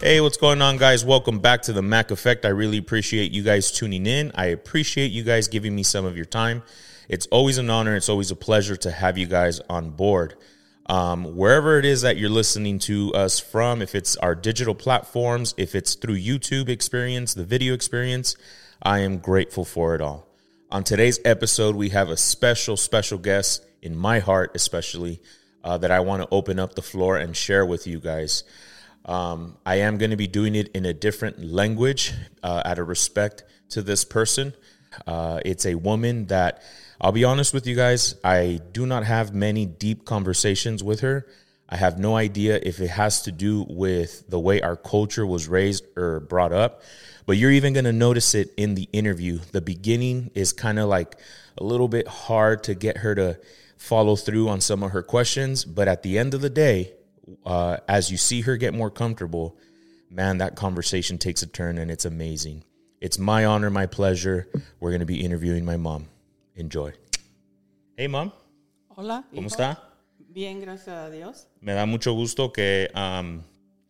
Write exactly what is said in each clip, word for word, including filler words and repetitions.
Hey, what's going on, guys? Welcome back to the Mac Effect. I really appreciate you guys tuning in. I appreciate you guys giving me some of your time. It's always an honor. It's always a pleasure to have you guys on board. Um, wherever it is that you're listening to us from, if it's our digital platforms, if it's through YouTube experience, the video experience, I am grateful for it all. On today's episode, we have a special, special guest in my heart, especially, uh, that I want to open up the floor and share with you guys. Um, I am going to be doing it in a different language, uh, out of respect to this person. Uh, it's a woman that, I'll be honest with you guys, I do not have many deep conversations with her. I have no idea if it has to do with the way our culture was raised or brought up, but you're even going to notice it in the interview. The beginning is kind of like a little bit hard to get her to follow through on some of her questions, but at the end of the day, Uh, as you see her get more comfortable, man, that conversation takes a turn and it's amazing. It's my honor, my pleasure. We're going to be interviewing my mom. Enjoy. Hey, Mom. Hola. ¿Cómo hijo? está? Bien, gracias a Dios. Me da mucho gusto que um,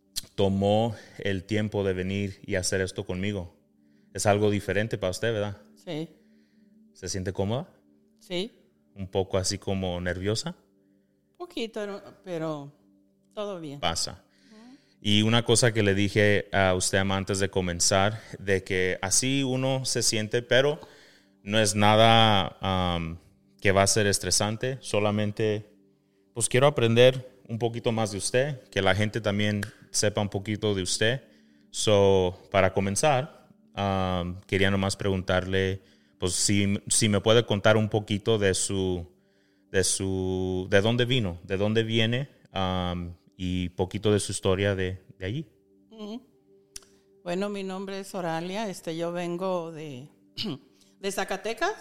tomó el tiempo de venir y hacer esto conmigo. Es algo diferente para usted, ¿verdad? Sí. ¿Se siente cómoda? Sí. ¿Un poco así como nerviosa? Poquito, pero todo bien. Pasa. Y una cosa que le dije a usted antes de comenzar, de que así uno se siente, pero no es nada um, que va a ser estresante. Solamente, pues quiero aprender un poquito más de usted, que la gente también sepa un poquito de usted. So, para comenzar, um, quería nomás preguntarle, pues si, si me puede contar un poquito de su, de su, de dónde vino, de dónde viene, um, y poquito de su historia de, de allí. Uh-huh. Bueno, mi nombre es Oralia. Este, yo vengo de, de Zacatecas,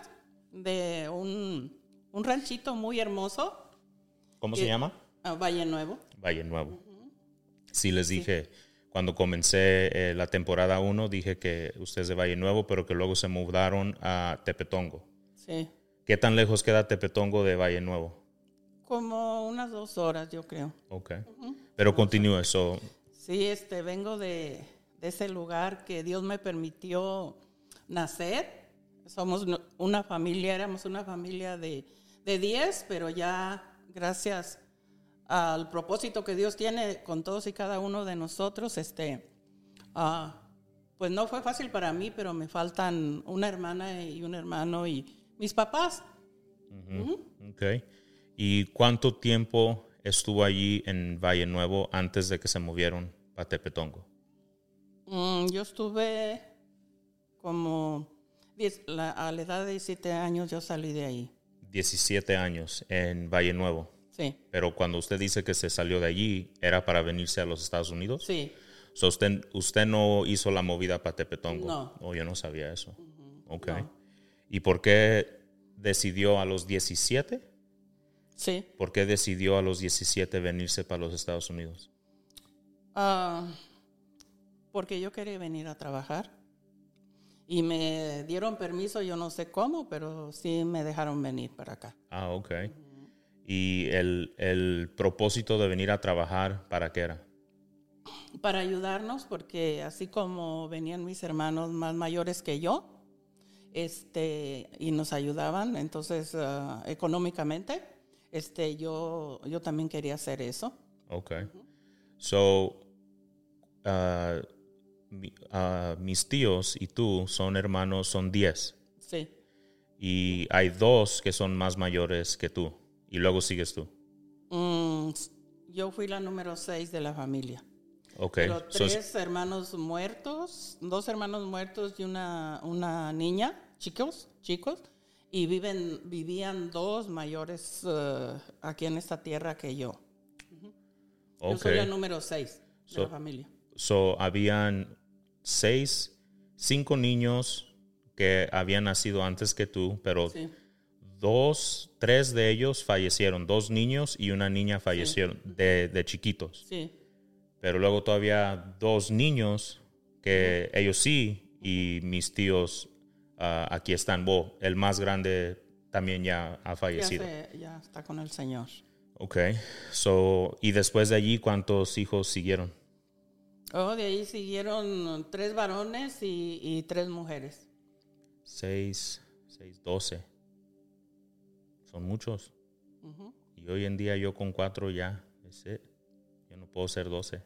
de un, un ranchito muy hermoso. ¿Cómo que, se llama? Uh, Valle Nuevo. Valle Nuevo. Uh-huh. Sí, les dije, sí. Cuando comencé eh, la temporada uno, dije que usted es de Valle Nuevo, pero que luego se mudaron a Tepetongo. Sí. ¿Qué tan lejos queda Tepetongo de Valle Nuevo? Como unas dos horas, yo creo. Ok. Uh-huh. Pero continúe eso. Sí, este, vengo de, de ese lugar que Dios me permitió nacer. Somos una familia, éramos una familia de, de diez, pero ya gracias al propósito que Dios tiene con todos y cada uno de nosotros, este, uh, pues no fue fácil para mí, pero me faltan una hermana y un hermano y mis papás. Uh-huh. Uh-huh. Ok. ¿Y cuánto tiempo estuvo allí en Valle Nuevo antes de que se movieron para Tepetongo? Mm, yo estuve como diez, la, a la edad de diecisiete años yo salí de ahí. diecisiete años en Valle Nuevo. Sí. Pero cuando usted dice que se salió de allí, ¿era para venirse a los Estados Unidos? Sí. So usted, usted no hizo la movida para Tepetongo. No. Oh, yo no sabía eso. Uh-huh. Ok. No. ¿Y por qué decidió a los diecisiete? Sí. ¿Por qué decidió a los diecisiete venirse para los Estados Unidos? Uh, porque yo quería venir a trabajar. Y me dieron permiso, yo no sé cómo, pero sí me dejaron venir para acá. Ah, ok. Uh-huh. ¿Y el, el propósito de venir a trabajar, para qué era? Para ayudarnos, porque así como venían mis hermanos más mayores que yo, este, y nos ayudaban, entonces, uh, económicamente, Este, yo, yo también quería hacer eso. Okay. Uh-huh. So, uh, mi, uh, mis tíos y tú son hermanos, son diez. Sí. Y hay dos que son más mayores que tú. Y luego sigues tú. Mm, yo fui la número seis de la familia. Okay. Pero tres So, hermanos muertos, dos hermanos muertos y una, una niña, chicos, chicos. Y viven, vivían dos mayores uh, aquí en esta tierra que yo. Uh-huh. Okay. Yo soy la número seis de so, la familia. So, habían seis, cinco niños que habían nacido antes que tú, pero sí. dos, tres de ellos fallecieron. Dos niños y una niña fallecieron sí. de, de chiquitos. Sí. Pero luego todavía dos niños que uh-huh. ellos sí y mis tíos... Uh, aquí están. Bo, el más grande también ya ha fallecido. Ya, se, ya está con el Señor. Ok. So, y después de allí, ¿cuántos hijos siguieron? Oh, de ahí siguieron tres varones y, y tres mujeres. Seis, seis, doce. Son muchos. Uh-huh. Y hoy en día yo con cuatro ya, es it. Yo no puedo ser doce.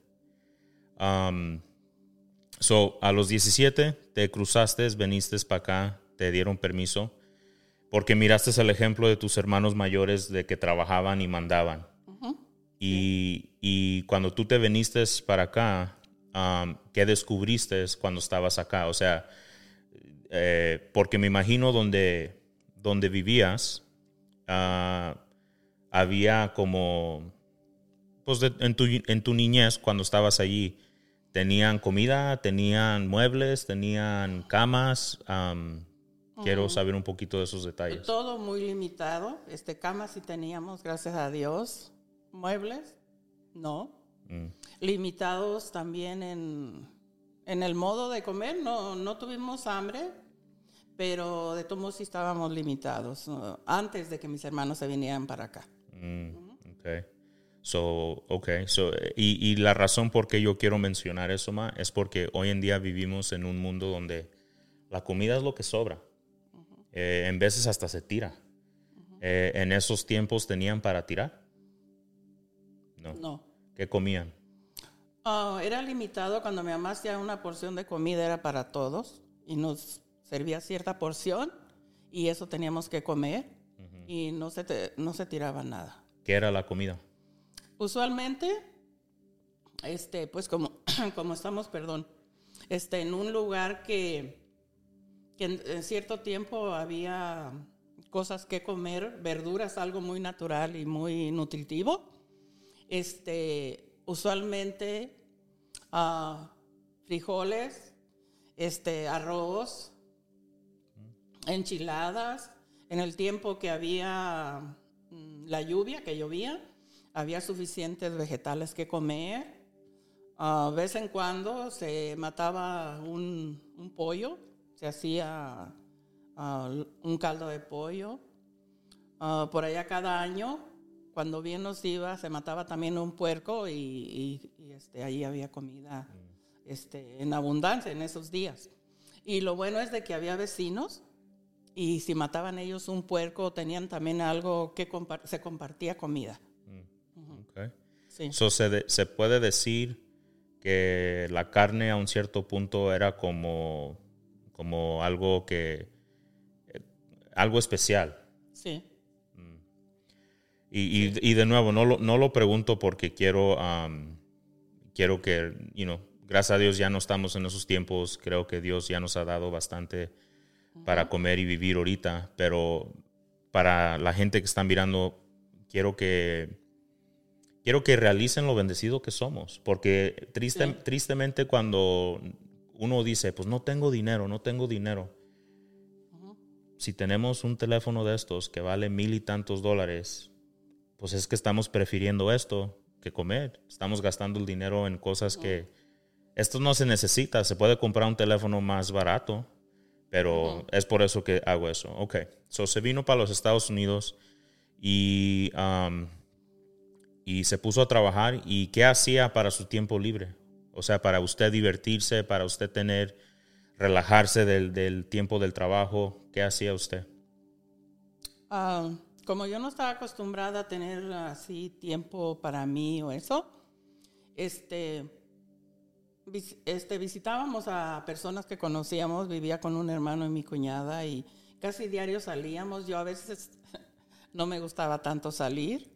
Um, so, a los diecisiete te cruzaste, viniste para acá, te dieron permiso, porque miraste el ejemplo de tus hermanos mayores de que trabajaban y mandaban. Uh-huh. Y, y cuando tú te viniste para acá, um, ¿qué descubriste cuando estabas acá? O sea, eh, porque me imagino donde, donde vivías, uh, había como, pues de, en, tu, en tu niñez, cuando estabas allí, ¿tenían comida, tenían muebles, tenían camas? Um, uh-huh. Quiero saber un poquito de esos detalles. Todo muy limitado. Este, camas sí teníamos, gracias a Dios. Muebles, no. Mm. Limitados también en, en el modo de comer. No, no tuvimos hambre, pero de todos modos sí estábamos limitados uh, antes de que mis hermanos se vinieran para acá. Mm, uh-huh. Okay. So, okay. So, y, y la razón por qué yo quiero mencionar eso, Ma, es porque hoy en día vivimos en un mundo donde la comida es lo que sobra. Uh-huh. Eh, en veces hasta se tira. Uh-huh. Eh, en esos tiempos tenían para tirar. No. No. ¿Qué comían? Uh, era limitado. Cuando mi mamá hacía una porción de comida era para todos y nos servía cierta porción y eso teníamos que comer. Uh-huh. Y no se, te, no se tiraba nada. ¿Qué era la comida? Usualmente, este, pues como, como estamos, perdón, este, en un lugar que, que en, en cierto tiempo había cosas que comer, verduras, algo muy natural y muy nutritivo. Este, usualmente uh, frijoles, este, arroz, enchiladas. En el tiempo que había mm, la lluvia, que llovía, había suficientes vegetales que comer. Uh, de vez en cuando se mataba un, un pollo, se hacía uh, un caldo de pollo. Uh, por allá cada año, cuando bien nos iba, se mataba también un puerco y, y, y este, ahí había comida este, en abundancia en esos días. Y lo bueno es de que había vecinos y si mataban ellos un puerco, tenían también algo que compar- se compartía comida. Mm. Uh-huh. Okay. Sí. So, se, de, se puede decir que la carne a un cierto punto era como, como algo que, eh, algo especial. Sí. Y, y, y de nuevo, no lo, no lo pregunto porque quiero, um, quiero que, you know, gracias a Dios ya no estamos en esos tiempos. Creo que Dios ya nos ha dado bastante uh-huh. para comer y vivir ahorita. Pero para la gente que está mirando, quiero que, quiero que realicen lo bendecido que somos. Porque triste, sí. tristemente cuando uno dice, pues no tengo dinero, no tengo dinero. Uh-huh. Si tenemos un teléfono de estos que vale mil y tantos dólares, pues es que estamos prefiriendo esto que comer. Estamos gastando el dinero en cosas que esto no se necesita. Se puede comprar un teléfono más barato, pero uh-huh. es por eso que hago eso. Ok, so se vino para los Estados Unidos y, um, y se puso a trabajar. ¿Y qué hacía para su tiempo libre? O sea, para usted divertirse, para usted tener, relajarse del, del tiempo del trabajo. ¿Qué hacía usted? Um. Como yo no estaba acostumbrada a tener así tiempo para mí o eso, este, vis, este, visitábamos a personas que conocíamos, vivía con un hermano y mi cuñada y casi diario salíamos. Yo a veces no me gustaba tanto salir,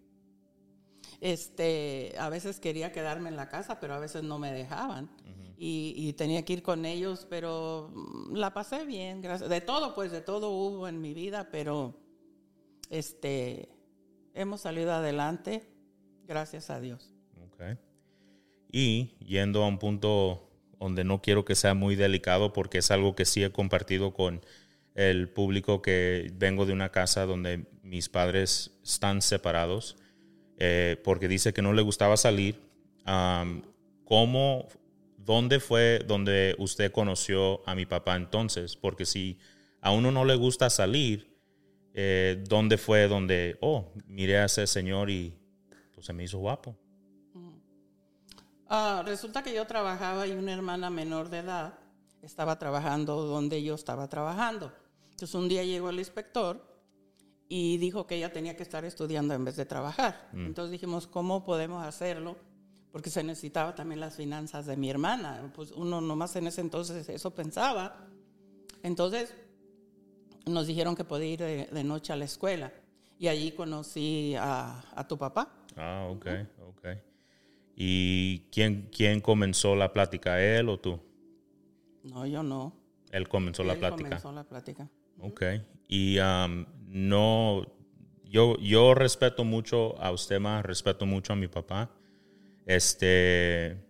este, a veces quería quedarme en la casa, pero a veces no me dejaban uh-huh. y, y tenía que ir con ellos, pero la pasé bien, gracias. De todo, pues de todo hubo en mi vida, pero... Este, hemos salido adelante, gracias a Dios. Okay. Y yendo a un punto donde no quiero que sea muy delicado, porque es algo que sí he compartido con el público, que vengo de una casa donde mis padres están separados, eh, porque dice que no le gustaba salir. Um, ¿Cómo, dónde fue donde usted conoció a mi papá entonces? Porque si a uno no le gusta salir, Eh, ¿dónde fue donde, oh, miré a ese señor y pues, se me hizo guapo? Uh, resulta que yo trabajaba y una hermana menor de edad estaba trabajando donde yo estaba trabajando. Entonces un día llegó el inspector y dijo que ella tenía que estar estudiando en vez de trabajar. Mm. Entonces dijimos, ¿cómo podemos hacerlo? Porque se necesitaba también las finanzas de mi hermana. Pues uno nomás en ese entonces eso pensaba. Entonces nos dijeron que podía ir de, de noche a la escuela. Y allí conocí a, a tu papá. Ah, ok, ok. ¿Y quién, quién comenzó la plática, él o tú? No, yo no. Él comenzó la él plática. comenzó la plática. Ok. Y um, no, yo, yo respeto mucho a usted más, respeto mucho a mi papá. Este,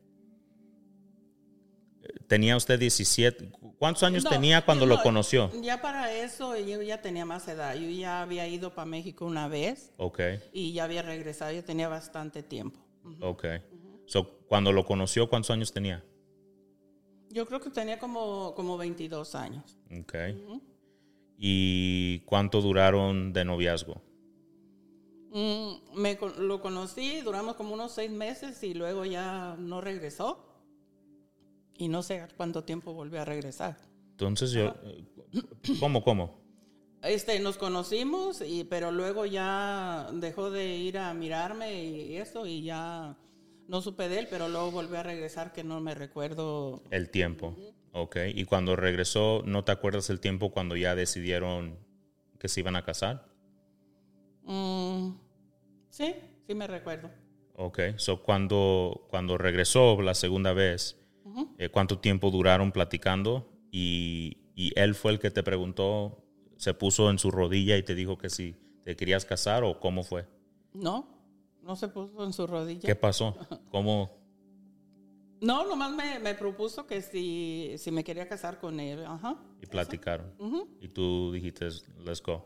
¿tenía usted diecisiete? ¿Cuántos años no, tenía cuando no, lo conoció? Ya para eso yo ya tenía más edad. Yo ya había ido para México una vez. Ok. Y ya había regresado. Yo tenía bastante tiempo. Uh-huh. Ok. Uh-huh. So, cuando lo conoció, ¿cuántos años tenía? Yo creo que tenía como, como veintidós años. Ok. Uh-huh. ¿Y cuánto duraron de noviazgo? Mm, me, lo conocí, duramos como unos seis meses y luego ya no regresó. Y no sé cuánto tiempo volvió a regresar. Entonces yo... ¿Cómo, cómo? Este, nos conocimos, y, pero luego ya dejó de ir a mirarme y eso, y ya no supe de él, pero luego volvió a regresar, que no me recuerdo. El tiempo. Uh-huh. Ok. ¿Y cuando regresó, no te acuerdas el tiempo cuando ya decidieron que se iban a casar? Mm, sí, sí me recuerdo. Ok. So, cuando, cuando regresó la segunda vez, uh-huh. eh, ¿cuánto tiempo duraron platicando? Y, y él fue el que te preguntó, ¿se puso en su rodilla y te dijo que si te querías casar o cómo fue? No, no se puso en su rodilla. ¿Qué pasó? ¿Cómo? No, nomás me, me propuso que si, si me quería casar con él. Ajá. Y platicaron. Uh-huh. Y tú dijiste, let's go.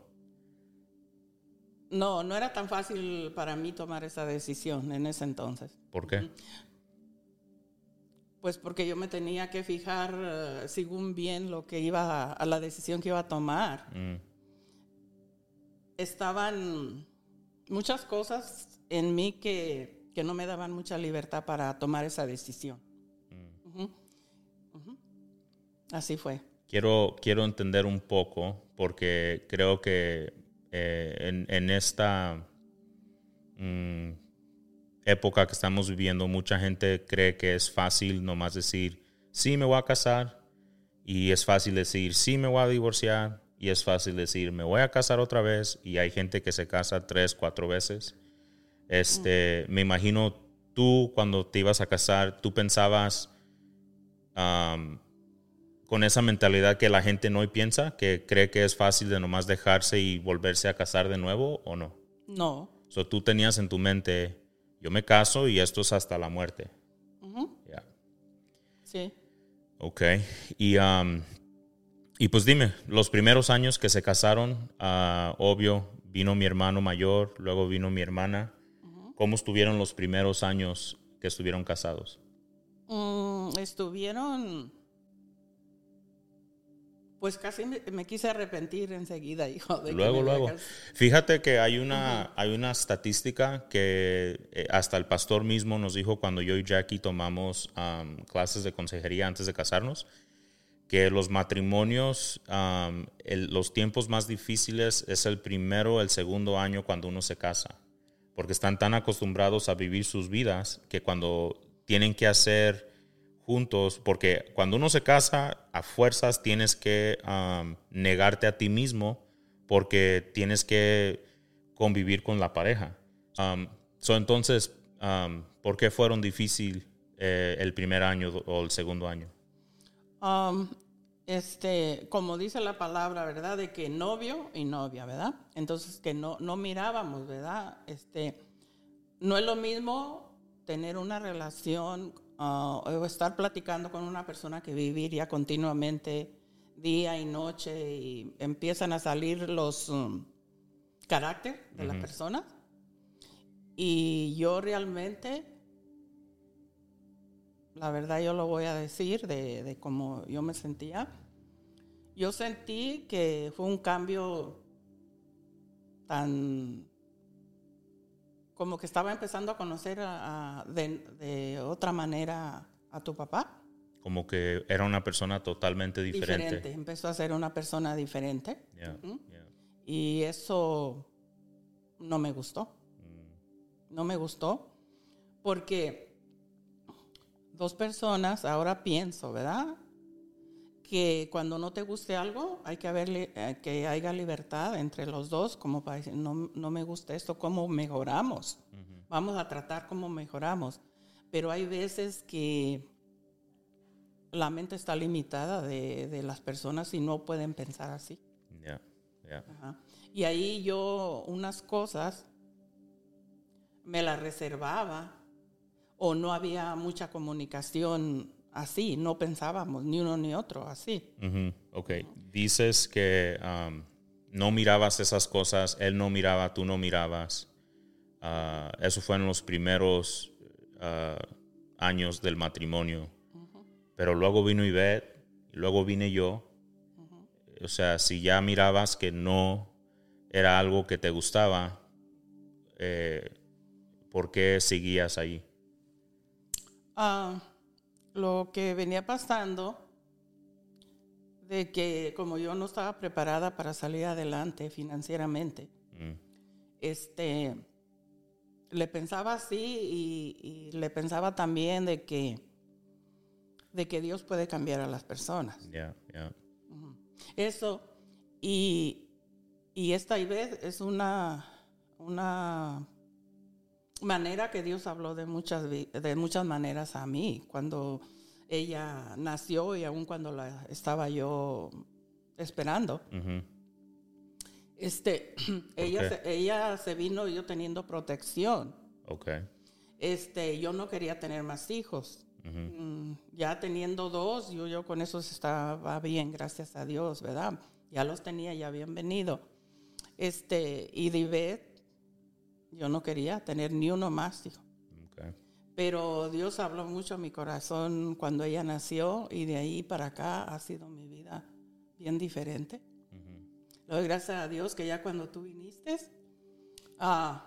No, no era tan fácil para mí tomar esa decisión en ese entonces. ¿Por qué? Uh-huh. Pues porque yo me tenía que fijar uh, según bien lo que iba a, a la decisión que iba a tomar. Mm. Estaban muchas cosas en mí que, que no me daban mucha libertad para tomar esa decisión. Mm. Uh-huh. Uh-huh. Así fue. Quiero, quiero entender un poco, porque creo que eh, en, en esta mm, época que estamos viviendo, mucha gente cree que es fácil nomás decir, sí, me voy a casar, y es fácil decir, sí, me voy a divorciar, y es fácil decir, me voy a casar otra vez, y hay gente que se casa tres, cuatro veces. Este, mm. Me imagino tú, cuando te ibas a casar, tú pensabas um, con esa mentalidad que la gente no piensa, que cree que es fácil de nomás dejarse y volverse a casar de nuevo, ¿o no? No. So, tú tenías en tu mente, yo me caso y esto es hasta la muerte. Uh-huh. Yeah. Sí. Ok. Y, um, y pues dime, los primeros años que se casaron, uh, obvio, vino mi hermano mayor, luego vino mi hermana. Uh-huh. ¿Cómo estuvieron los primeros años que estuvieron casados? Mm, estuvieron... Pues casi me, me quise arrepentir enseguida, hijo. De luego, que me luego. Fíjate que hay una, uh-huh. hay una estadística que eh, hasta el pastor mismo nos dijo cuando yo y Jackie tomamos um, clases de consejería antes de casarnos, que los matrimonios, um, el, los tiempos más difíciles es el primero, el segundo año cuando uno se casa, porque están tan acostumbrados a vivir sus vidas que cuando tienen que hacer juntos, porque cuando uno se casa, a fuerzas tienes que um, negarte a ti mismo porque tienes que convivir con la pareja. Um, so entonces, um, ¿por qué fueron difícil eh, el primer año o el segundo año? Um, este, como dice la palabra, ¿verdad? De que novio y novia, ¿verdad? Entonces que no, no mirábamos, ¿verdad? Este, no es lo mismo tener una relación Uh, o estar platicando con una persona que viviría continuamente día y noche y empiezan a salir los um, caracteres de uh-huh. la persona. Y yo realmente, la verdad yo lo voy a decir de, de cómo yo me sentía. Yo sentí que fue un cambio tan como que estaba empezando a conocer a, a, de, de otra manera a tu papá. Como que era una persona totalmente diferente. Diferente, empezó a ser una persona diferente. Yeah, Uh-huh. yeah. Y eso no me gustó. Mm. No me gustó porque dos personas, ahora pienso, ¿verdad? Que cuando no te guste algo, hay que haber, que haya libertad entre los dos, como para decir, no, no me gusta esto, ¿cómo mejoramos? Uh-huh. Vamos a tratar cómo mejoramos. Pero hay veces que la mente está limitada de, de las personas y no pueden pensar así. Yeah, yeah. Ajá. Y ahí yo unas cosas me las reservaba o no había mucha comunicación así, no pensábamos ni uno ni otro así. Uh-huh. Ok, dices que um, no mirabas esas cosas, él no miraba, tú no mirabas. Uh, eso fue en los primeros uh, años del matrimonio. Pero luego vino Ivette, y luego vine yo. Uh-huh. O sea, si ya mirabas que no era algo que te gustaba, eh, ¿por qué seguías ahí? Uh, lo que venía pasando, de que como yo no estaba preparada para salir adelante financieramente, mm. este, le pensaba así y, y le pensaba también de que de que Dios puede cambiar a las personas. Yeah, yeah. Uh-huh. Eso, y, y esta vez es una, una manera que Dios habló de muchas, de muchas maneras a mí, cuando ella nació y aún cuando la estaba yo esperando. Uh-huh. Este, ella, se, ella se vino yo teniendo protección. Okay. Este, yo no quería tener más hijos. Uh-huh. Ya teniendo dos, yo, yo con eso estaba bien, gracias a Dios, ¿verdad? Ya los tenía, ya habían venido. Este, y de Ivette, yo no quería tener ni uno más, dijo. Okay. Pero Dios habló mucho a mi corazón cuando ella nació y de ahí para acá ha sido mi vida bien diferente. Uh-huh. Le doy gracias a Dios que ya cuando tú viniste, ah,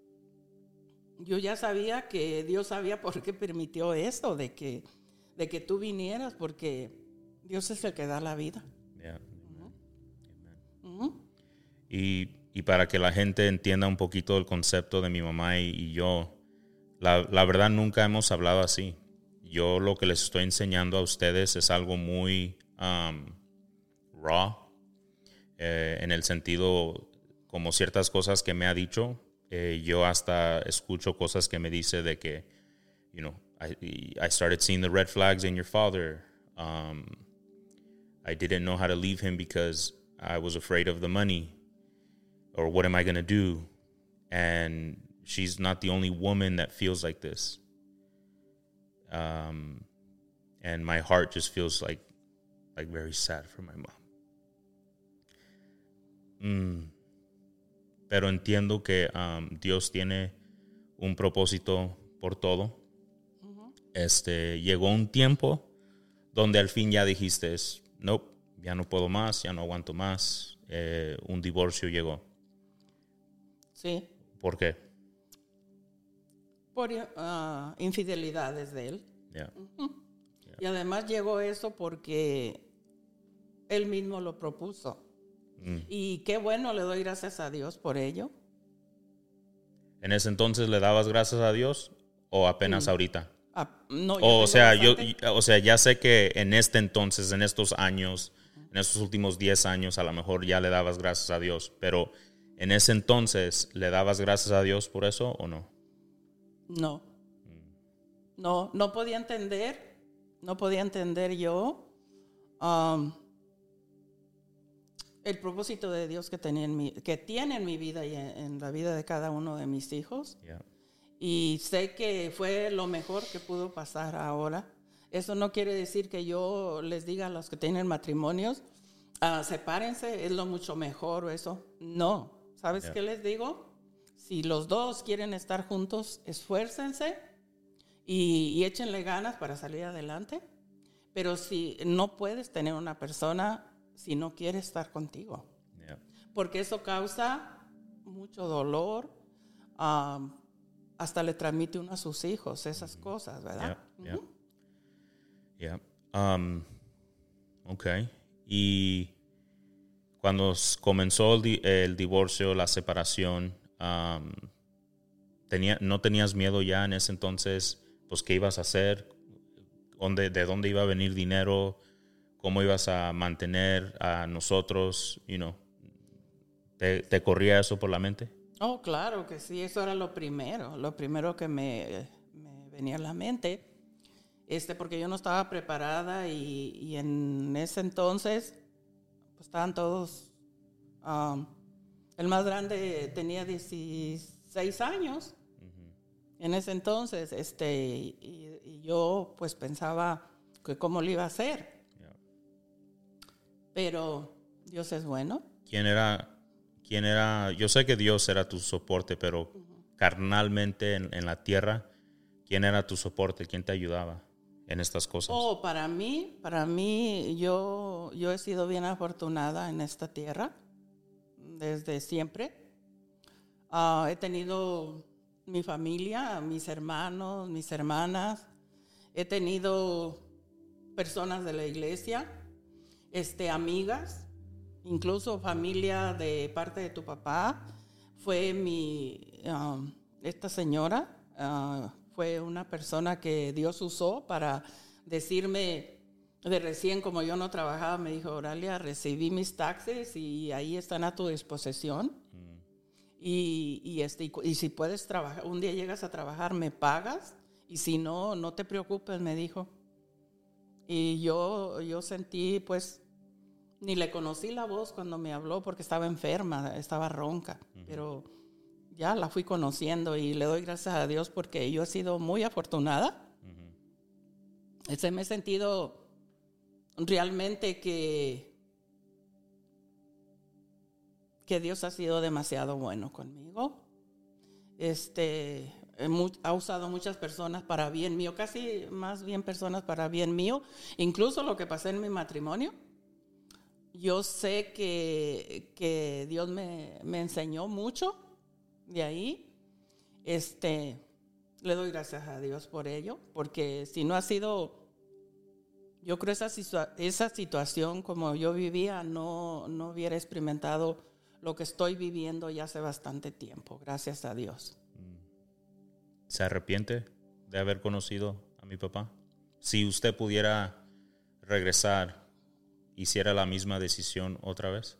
yo ya sabía que Dios sabía por qué permitió eso, de que, de que tú vinieras, porque Dios es el que da la vida. Yeah. Uh-huh. Uh-huh. Y, y para que la gente entienda un poquito el concepto de mi mamá y, y yo, la, la verdad nunca hemos hablado así. Yo lo que les estoy enseñando a ustedes es algo muy um, raw, eh, en el sentido como ciertas cosas que me ha dicho. Eh, yo hasta escucho cosas que me dice de que, you know, I, I started seeing the red flags in your father. Um, I didn't know how to leave him because I was afraid of the money. Or what am I going to do? And she's not the only woman that feels like this. Um, and my heart just feels like, like very sad for my mom. Mm. Pero entiendo que um, Dios tiene un propósito por todo. Uh-huh. Este, llegó un tiempo donde al fin ya dijiste, nope, ya no puedo más, ya no aguanto más. Eh, un divorcio llegó. Sí. ¿Por qué? Por uh, infidelidades de él. Yeah. Uh-huh. Yeah. Y además llegó eso porque él mismo lo propuso. Mm. Y qué bueno, le doy gracias a Dios por ello. ¿En ese entonces le dabas gracias a Dios o apenas mm. ahorita? Ah, no, o, o sea, yo, o sea, ya sé que en este entonces, en estos años, en estos últimos diez años, a lo mejor ya le dabas gracias a Dios, pero en ese entonces, ¿le dabas gracias a Dios por eso o no? No. Mm. No, no podía entender, no podía entender yo um, el propósito de Dios que, tenía en mi, que tiene en mi vida y en, en la vida de cada uno de mis hijos. Yeah. Y sé que fue lo mejor que pudo pasar ahora. Eso no quiere decir que yo les diga a los que tienen matrimonios, uh, sepárense, es lo mucho mejor o eso. No. ¿Sabes yeah. qué les digo? Si los dos quieren estar juntos, esfuércense y, y échenle ganas para salir adelante. Pero si no puedes tener una persona si no quiere estar contigo. Yeah. Porque eso causa mucho dolor, um, hasta le transmite uno a sus hijos esas cosas, ¿verdad? Yeah, yeah. Yeah. Um, ok. Y cuando comenzó el, di- el divorcio, la separación, um, tenía, ¿no tenías miedo ya en ese entonces? Pues, ¿qué ibas a hacer? ¿Dónde, ¿De dónde iba a venir dinero? ¿Cómo ibas a mantener a nosotros? You know, ¿te, te corría eso por la mente? Oh, claro que sí, eso era lo primero, lo primero que me, me venía a la mente, este, porque yo no estaba preparada y, y en ese entonces pues, estaban todos, um, el más grande tenía dieciséis años, uh-huh. En ese entonces, este, y, y yo pues pensaba que cómo lo iba a hacer, yeah. Pero Dios es bueno. ¿Quién era? ¿Quién era? Yo sé que Dios era tu soporte, pero uh-huh. carnalmente en, en la tierra, ¿quién era tu soporte? ¿Quién te ayudaba en estas cosas? Oh, para mí, para mí, yo, yo he sido bien afortunada en esta tierra desde siempre. Uh, he tenido mi familia, mis hermanos, mis hermanas. He tenido personas de la iglesia, este, amigas. Incluso familia de parte de tu papá. Fue mi, um, esta señora, uh, fue una persona que Dios usó para decirme, de recién como yo no trabajaba, me dijo, Oralia, recibí mis taxes y ahí están a tu disposición. Mm. Y, y, este, y, y si puedes trabajar, un día llegas a trabajar, me pagas, y si no, no te preocupes, me dijo. Y yo, yo sentí, pues, ni le conocí la voz cuando me habló porque estaba enferma, estaba ronca, uh-huh. Pero ya la fui conociendo y le doy gracias a Dios porque yo he sido muy afortunada. Uh-huh. Este, me he sentido realmente que, que Dios ha sido demasiado bueno conmigo. Este, ha usado muchas personas para bien mío, casi más bien personas para bien mío, incluso lo que pasé en mi matrimonio. Yo sé que, que Dios me, me enseñó mucho de ahí. Este, le doy gracias a Dios por ello, porque si no ha sido, yo creo esa, esa situación como yo vivía, no, no hubiera experimentado lo que estoy viviendo ya hace bastante tiempo, gracias a Dios. ¿Se arrepiente de haber conocido a mi papá? Si usted pudiera regresar, ¿hiciera la misma decisión otra vez?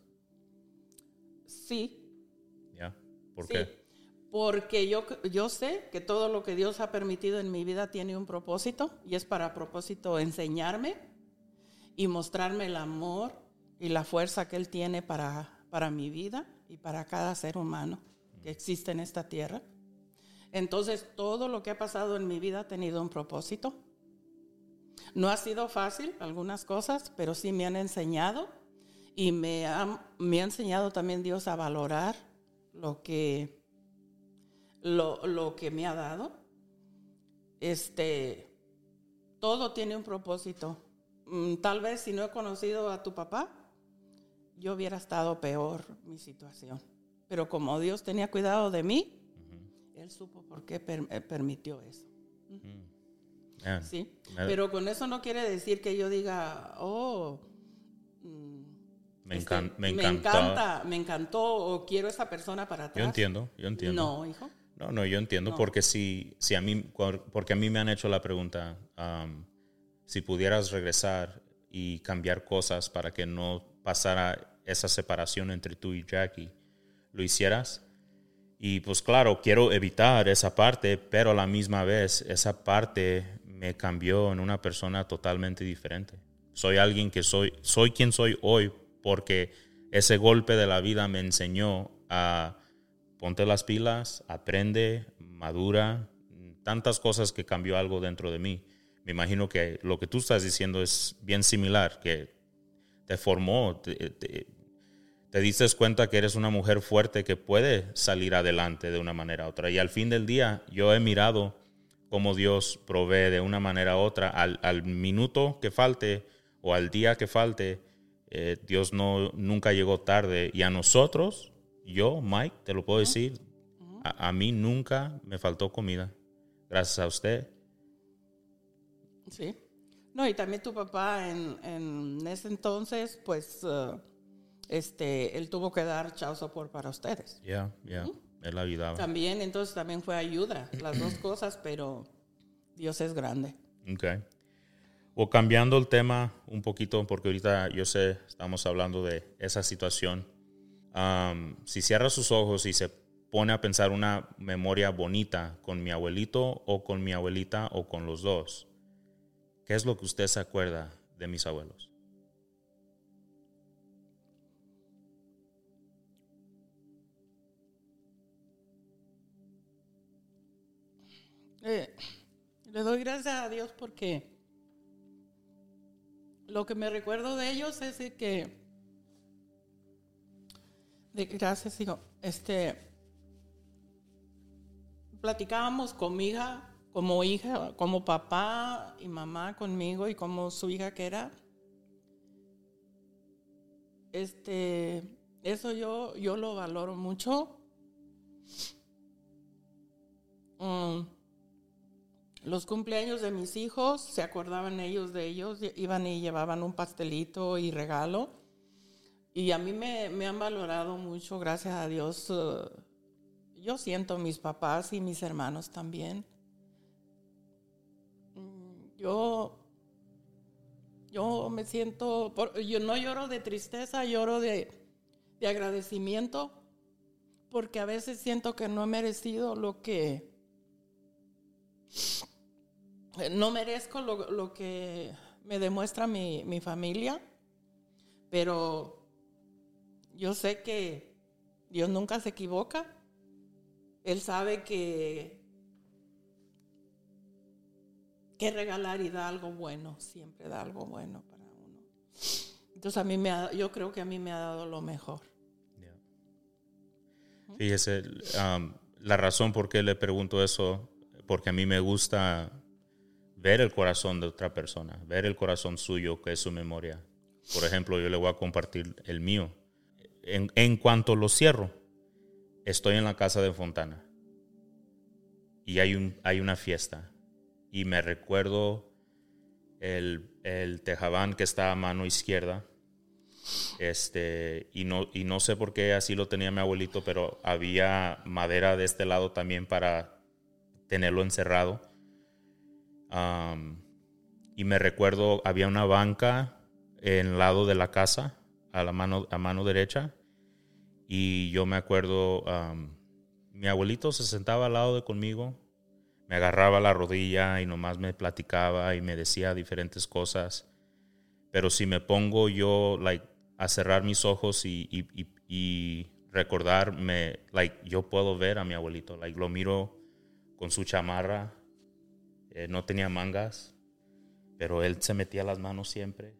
Sí. ¿Ya? ¿Por sí. qué? Porque yo, yo sé que todo lo que Dios ha permitido en mi vida tiene un propósito, y es para propósito enseñarme y mostrarme el amor y la fuerza que Él tiene para, para mi vida y para cada ser humano que existe en esta tierra. Entonces, todo lo que ha pasado en mi vida ha tenido un propósito. No ha sido fácil algunas cosas, pero sí me han enseñado y me ha, me ha enseñado también Dios a valorar lo que, lo, lo que me ha dado. Este, todo tiene un propósito. Tal vez si no he conocido a tu papá, yo hubiera estado peor mi situación. Pero como Dios tenía cuidado de mí, uh-huh. Él supo por qué per, permitió eso. Uh-huh. Yeah. Sí, pero con eso no quiere decir que yo diga, oh, me, este, encan- me, me encanta, me encantó o quiero esa persona para atrás. Yo entiendo, yo entiendo. No, hijo. No, no, yo entiendo, no. porque si, si a mí, porque a mí me han hecho la pregunta, um, si pudieras regresar y cambiar cosas para que no pasara esa separación entre tú y Jackie, ¿lo hicieras? Y pues claro, quiero evitar esa parte, pero a la misma vez esa parte me cambió en una persona totalmente diferente. Soy alguien que soy, soy quien soy hoy porque ese golpe de la vida me enseñó a ponte las pilas, aprende, madura, tantas cosas que cambió algo dentro de mí. Me imagino que lo que tú estás diciendo es bien similar, que te formó, te, te, te diste cuenta que eres una mujer fuerte que puede salir adelante de una manera u otra. Y al fin del día, yo he mirado cómo Dios provee de una manera u otra. Al, al minuto que falte o al día que falte, eh, Dios no, nunca llegó tarde. Y a nosotros, yo, Mike, te lo puedo decir, A, a mí nunca me faltó comida. Gracias a usted. Sí. No, y también tu papá en, en ese entonces, pues, uh, este, él tuvo que dar child support para ustedes. Ya, yeah, ya. Yeah. Uh-huh. Él ayudaba. También, entonces, también fue ayuda, las dos cosas, pero Dios es grande. Okay. O cambiando el tema un poquito, porque ahorita yo sé, estamos hablando de esa situación. Um, si cierra sus ojos y se pone a pensar una memoria bonita con mi abuelito o con mi abuelita o con los dos, ¿qué es lo que usted se acuerda de mis abuelos? Eh, le doy gracias a Dios porque lo que me recuerdo de ellos es de que, de, gracias hijo, este, platicábamos con mi hija, como hija, como papá y mamá conmigo y como su hija que era. Este, eso yo, yo lo valoro mucho. Um, los cumpleaños de mis hijos, se acordaban ellos de ellos, iban y llevaban un pastelito y regalo. Y a mí me, me han valorado mucho, gracias a Dios. Uh, yo siento mis papás y mis hermanos también. Yo, yo me siento, yo no lloro de tristeza, lloro de, de agradecimiento, porque a veces siento que no he merecido lo que, no merezco lo, lo que me demuestra mi, mi familia, pero yo sé que Dios nunca se equivoca. Él sabe que que regalar y da algo bueno, siempre da algo bueno para uno. Entonces a mí me ha, yo creo que a mí me ha dado lo mejor. Yeah. Fíjese, um, la razón por qué le pregunto eso, porque a mí me gusta ver el corazón de otra persona, ver el corazón suyo, que es su memoria. Por ejemplo, yo le voy a compartir el mío. En, en cuanto lo cierro, estoy en la casa de Fontana y hay, un, hay una fiesta. Y me recuerdo el, el tejabán que está a mano izquierda. Este, y, no, y no sé por qué así lo tenía mi abuelito, pero había madera de este lado también para tenerlo encerrado. Um, y me recuerdo, había una banca en el lado de la casa, a la mano, a mano derecha. Y yo me acuerdo, um, mi abuelito se sentaba al lado de conmigo. Me agarraba la rodilla y nomás me platicaba y me decía diferentes cosas. Pero si me pongo yo like, a cerrar mis ojos y, y, y, y recordarme, like, yo puedo ver a mi abuelito. Like, lo miro con su chamarra. Eh, no tenía mangas, pero él se metía las manos siempre.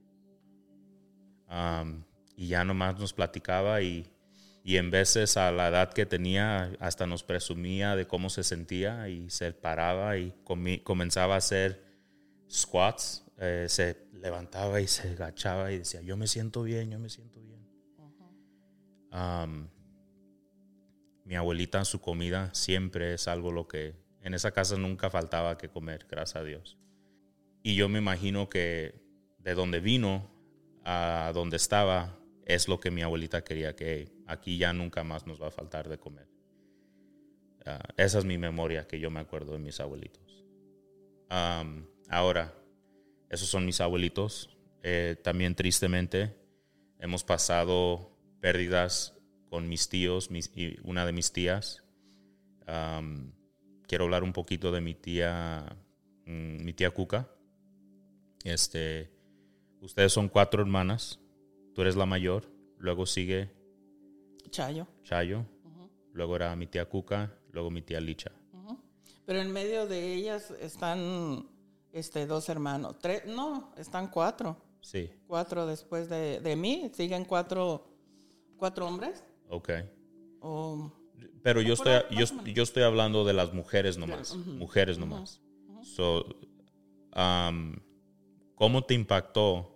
Um, y ya nomás nos platicaba y... Y en veces a la edad que tenía hasta nos presumía de cómo se sentía y se paraba y comi- comenzaba a hacer squats. Eh, se levantaba y se agachaba y decía, yo me siento bien, yo me siento bien. Uh-huh. Um, mi abuelita, su comida siempre es algo lo que... En esa casa nunca faltaba que comer, gracias a Dios. Y yo me imagino que de donde vino a donde estaba... es lo que mi abuelita quería, que aquí ya nunca más nos va a faltar de comer. Uh, esa es mi memoria que yo me acuerdo de mis abuelitos. Um, ahora, esos son mis abuelitos. Eh, también tristemente hemos pasado pérdidas con mis tíos mis, y una de mis tías. Um, quiero hablar un poquito de mi tía, mm, mi tía Cuca. Este, ustedes son cuatro hermanas. Tú eres la mayor, luego sigue Chayo. Chayo, uh-huh. Luego era mi tía Cuca, luego mi tía Licha. Uh-huh. Pero en medio de ellas están este, dos hermanos, tres, no, están cuatro. Sí. Cuatro después de, de mí, siguen cuatro, cuatro hombres. Ok. O, Pero yo estoy, ahí, yo, yo estoy hablando de las mujeres nomás, uh-huh. mujeres nomás. Uh-huh. So, um, ¿cómo te impactó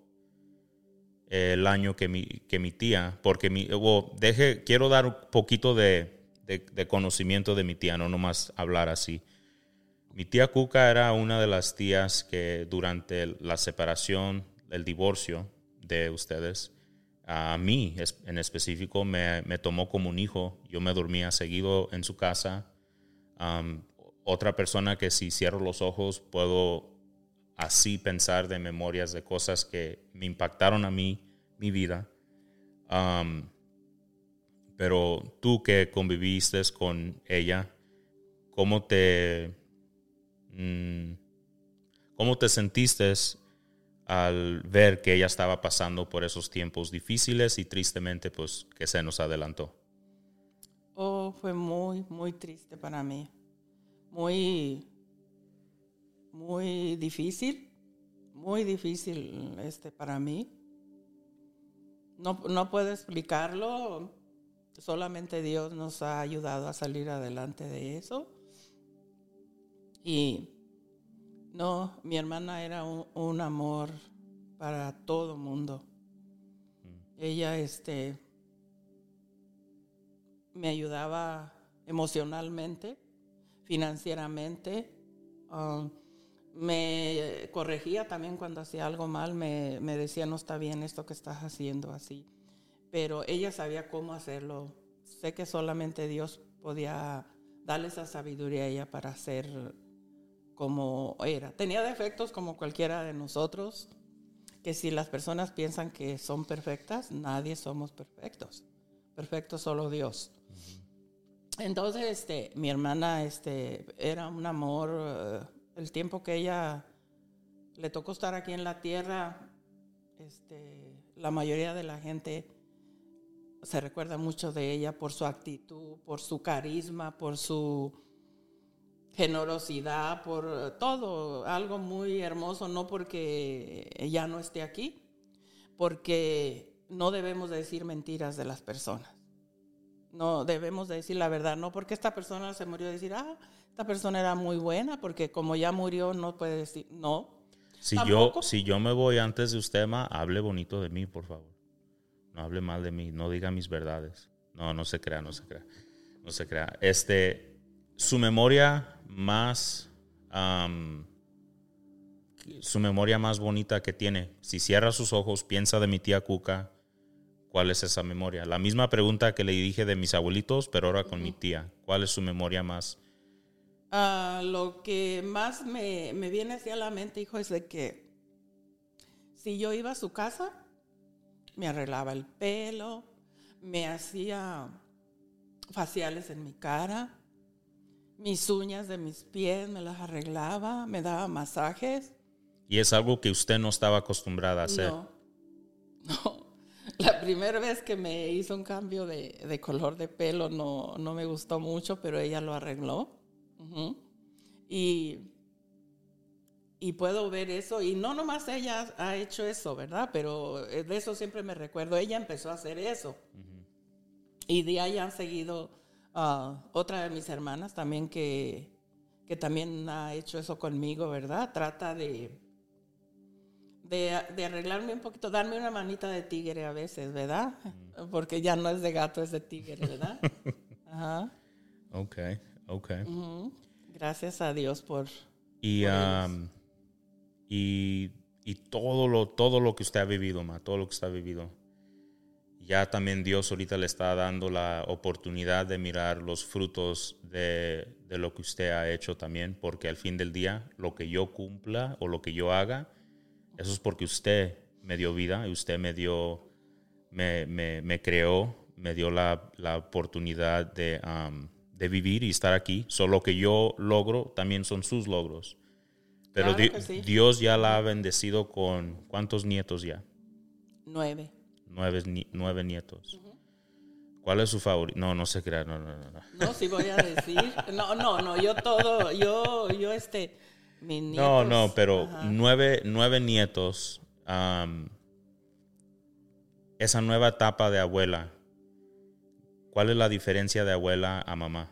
el año que mi, que mi tía, porque mi, well, deje, quiero dar un poquito de, de, de conocimiento de mi tía, no nomás hablar así. Mi tía Cuca era una de las tías que durante la separación, el divorcio de ustedes, a mí en específico me, me tomó como un hijo. Yo me dormía seguido en su casa. Um, otra persona que si cierro los ojos puedo así pensar de memorias de cosas que me impactaron a mí, mi vida. Um, pero tú que conviviste con ella, ¿cómo te, mm, cómo te sentiste al ver que ella estaba pasando por esos tiempos difíciles y tristemente pues que se nos adelantó? Oh, fue muy, muy triste para mí. Muy, muy difícil. Muy difícil este, para mí. No, no puedo explicarlo. Solamente Dios nos ha ayudado a salir adelante de eso. Y no, mi hermana era un, un amor para todo mundo. Mm. Ella este, me ayudaba emocionalmente, financieramente. Um, me corregía también cuando hacía algo mal. Me, me decía, no está bien esto que estás haciendo así. Pero ella sabía cómo hacerlo. Sé que solamente Dios podía darle esa sabiduría a ella para hacer como era. Tenía defectos como cualquiera de nosotros, que si las personas piensan que son perfectas, nadie somos perfectos. Perfecto solo Dios. Uh-huh. Entonces, este, mi hermana este, era un amor. Uh, el tiempo que ella le tocó estar aquí en la tierra, este, la mayoría de la gente se recuerda mucho de ella por su actitud, por su carisma, por su generosidad, por todo, algo muy hermoso, no porque ella no esté aquí, porque no debemos decir mentiras de las personas. No debemos decir la verdad, no porque esta persona se murió, decir, ah, esta persona era muy buena, porque como ya murió no puede decir, no. Si yo, si yo me voy antes de usted, ma, hable bonito de mí, por favor. No hable mal de mí, no diga mis verdades. No, no se crea, no se crea. No se crea. Este, su memoria más, um, su memoria más bonita que tiene. Si cierra sus ojos, piensa de mi tía Cuca, ¿cuál es esa memoria? La misma pregunta que le dije de mis abuelitos, pero ahora con uh-huh. mi tía. ¿Cuál es su memoria más? Uh, lo que más me, me viene hacia la mente, hijo, es de que si yo iba a su casa, me arreglaba el pelo, me hacía faciales en mi cara, mis uñas de mis pies me las arreglaba, me daba masajes. ¿Y es algo que usted no estaba acostumbrada a hacer? No, no. La primera vez que me hizo un cambio de, de color de pelo no, no me gustó mucho, pero ella lo arregló. Uh-huh. Y... Y puedo ver eso, y no nomás ella ha hecho eso, ¿verdad? Pero de eso siempre me recuerdo. Ella empezó a hacer eso. Uh-huh. Y de ahí han seguido uh, otra de mis hermanas también que, que también ha hecho eso conmigo, ¿verdad? Trata de, de, de arreglarme un poquito, darme una manita de tigre a veces, ¿verdad? Uh-huh. Porque ya no es de gato, es de tigre, ¿verdad? Ajá. Ok, ok. Uh-huh. Gracias a Dios por... Y... por um, Y, y todo lo todo lo que usted ha vivido, ma, todo lo que usted ha vivido. Ya también Dios ahorita le está dando la oportunidad de mirar los frutos de, de lo que usted ha hecho también, porque al fin del día, lo que yo cumpla o lo que yo haga, eso es porque usted me dio vida y usted me dio, me, me, me creó, me dio la, la oportunidad de, um, de vivir y estar aquí. Solo lo que yo logro también son sus logros. Pero claro di- sí. Dios ya la ha bendecido con ¿cuántos nietos ya? Nueve. Nueve, ni- nueve nietos. Uh-huh. ¿Cuál es su favorito? No, no se crea, no, no, no. No, sí voy a decir. No, no, no, yo todo, yo, yo este, mis nietos. No, no, pero ajá. nueve, nueve nietos. Um, esa nueva etapa de abuela, ¿cuál es la diferencia de abuela a mamá?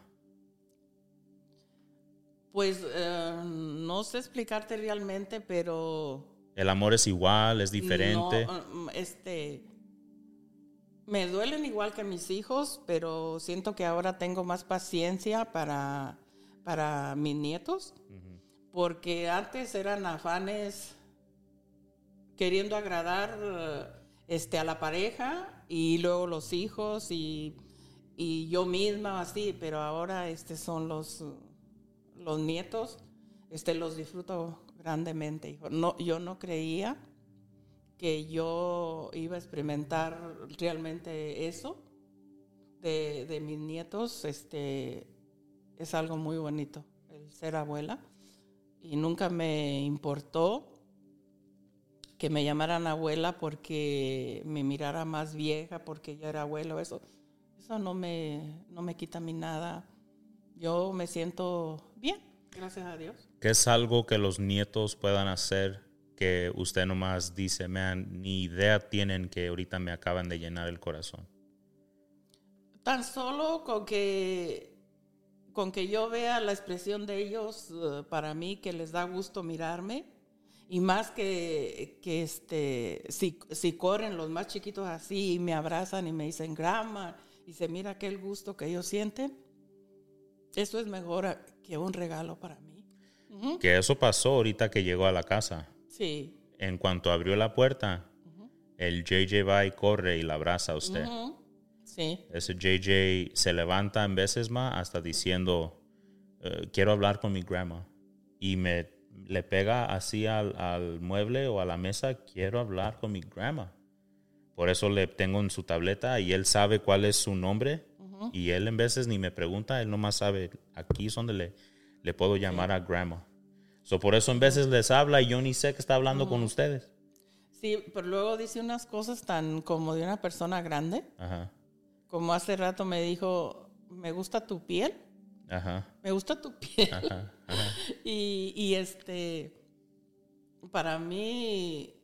Pues uh, no sé explicarte realmente, pero... ¿El amor es igual, es diferente? No, este... Me duelen igual que mis hijos, pero siento que ahora tengo más paciencia para, para mis nietos, uh-huh. porque antes eran afanes queriendo agradar este, a la pareja y luego los hijos y, y yo misma así, pero ahora este, son los, los nietos, este, los disfruto grandemente. Hijo. No, yo no creía que yo iba a experimentar realmente eso de, de mis nietos. Este, es algo muy bonito, el ser abuela. Y nunca me importó que me llamaran abuela porque me mirara más vieja, porque yo era abuelo. Eso, eso no me, no me quita a mí nada. Yo me siento bien, gracias a Dios. ¿Qué es algo que los nietos puedan hacer que usted nomás dice, man, ni idea tienen que ahorita me acaban de llenar el corazón? Tan solo con que, con que yo vea la expresión de ellos, uh, para mí que les da gusto mirarme, y más que, que este, si, si corren los más chiquitos así y me abrazan y me dicen grandma, y se mira aquel gusto que ellos sienten, eso es mejor que un regalo para mí. Uh-huh. Que eso pasó ahorita que llegó a la casa. Sí. En cuanto abrió la puerta, uh-huh. el J J va y corre y la abraza a usted. Uh-huh. Sí. Ese J J se levanta en veces más hasta diciendo, uh, quiero hablar con mi grandma. Y me le pega así al, al mueble o a la mesa, quiero hablar con mi grandma. Por eso le tengo en su tableta y él sabe cuál es su nombre. Uh-huh. Y él en veces ni me pregunta, él nomás sabe, aquí es donde le, le puedo llamar sí. a grandma. So, por eso en veces les habla y yo ni sé que está hablando uh-huh. con ustedes. Sí, pero luego dice unas cosas tan como de una persona grande. Ajá. Como hace rato me dijo, me gusta tu piel. Ajá. Me gusta tu piel. Ajá. Ajá. y, y este, para mí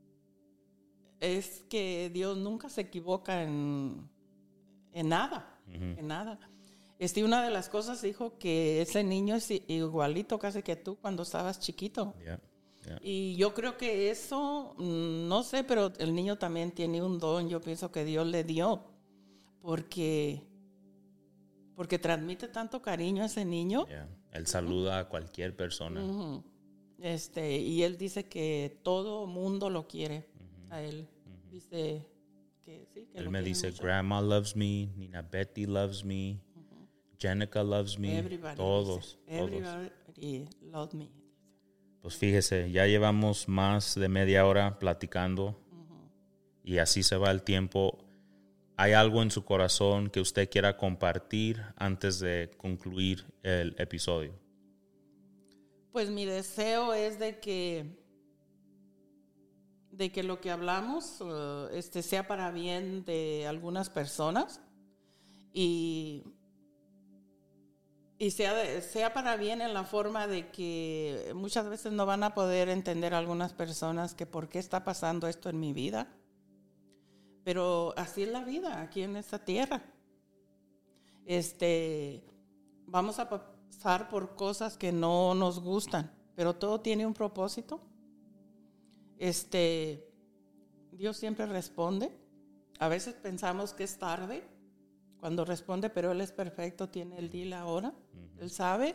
es que Dios nunca se equivoca en, en nada, uh-huh. en nada. Este, una de las cosas dijo que ese niño es igualito casi que tú cuando estabas chiquito. Yeah, yeah. Y yo creo que eso, no sé, pero el niño también tiene un don, yo pienso que Dios le dio, porque, porque transmite tanto cariño a ese niño. Yeah. Él saluda uh-huh. a cualquier persona. Uh-huh. Este, y él dice que todo mundo lo quiere uh-huh. a él. Uh-huh. Dice que sí, que él lo me dice, mucho. Grandma loves me, Nina Betty loves me. Jenica loves me, everybody todos, everybody todos. Loves me. Pues fíjese, ya llevamos más de media hora platicando uh-huh. y así se va el tiempo. ¿Hay algo en su corazón que usted quiera compartir antes de concluir el episodio? Pues mi deseo es de que, de que lo que hablamos uh, este, sea para bien de algunas personas y... Y sea, de, sea para bien en la forma de que muchas veces no van a poder entender algunas personas que por qué está pasando esto en mi vida. Pero así es la vida aquí en esta tierra. Este, vamos a pasar por cosas que no nos gustan, pero todo tiene un propósito. Este, Dios siempre responde. A veces pensamos que es tarde cuando responde, pero Él es perfecto, tiene el día y la hora. Uh-huh. Él sabe.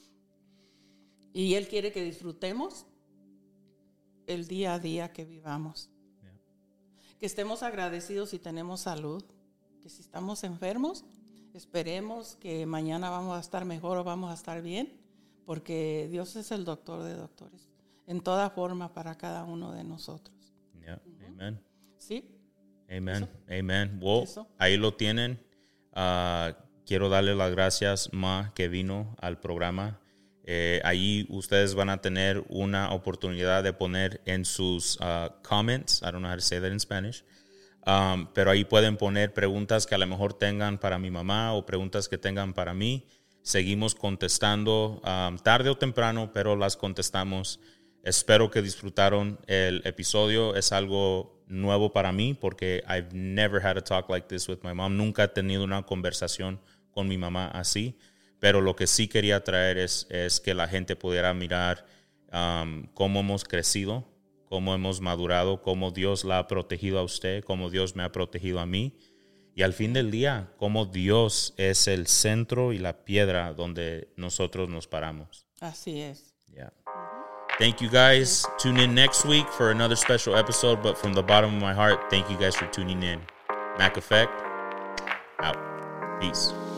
Y Él quiere que disfrutemos el día a día que vivamos. Yeah. Que estemos agradecidos si tenemos salud. Que si estamos enfermos, esperemos que mañana vamos a estar mejor o vamos a estar bien. Porque Dios es el doctor de doctores. En toda forma para cada uno de nosotros. Yeah. Uh-huh. Amen. Sí. Amen. Eso. Amen. Well, Eso. Ahí lo tienen. Uh, quiero darle las gracias, Ma, que vino al programa. Eh, ahí ustedes van a tener una oportunidad de poner en sus uh, comments, I don't know how to say that in Spanish, um, pero ahí pueden poner preguntas que a lo mejor tengan para mi mamá o preguntas que tengan para mí. Seguimos contestando um, tarde o temprano, pero las contestamos. Espero que disfrutaron el episodio. Es algo nuevo para mí porque I've never had a talk like this with my mom. Nunca he tenido una conversación con mi mamá así. Pero lo que sí quería traer es, es que la gente pudiera mirar um, cómo hemos crecido, cómo hemos madurado, cómo Dios la ha protegido a usted, cómo Dios me ha protegido a mí. Y al fin del día, cómo Dios es el centro y la piedra donde nosotros nos paramos. Así es. Yeah. Thank you guys. Tune in next week for another special episode. But from the bottom of my heart, thank you guys for tuning in. Mac Effect, out. Peace.